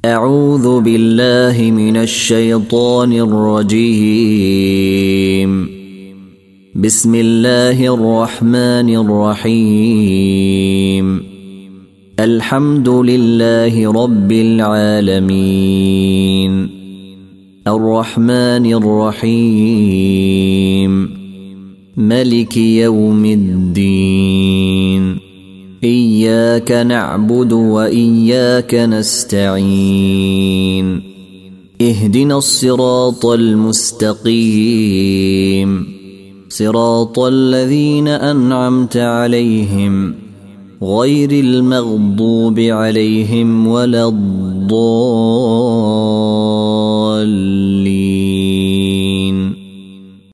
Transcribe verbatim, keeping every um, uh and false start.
أعوذ بالله من الشيطان الرجيم. بسم الله الرحمن الرحيم. الحمد لله رب العالمين الرحمن الرحيم ملك يوم الدين إياك نعبد وإياك نستعين اهدنا الصراط المستقيم صراط الذين أنعمت عليهم غير المغضوب عليهم ولا الضالين.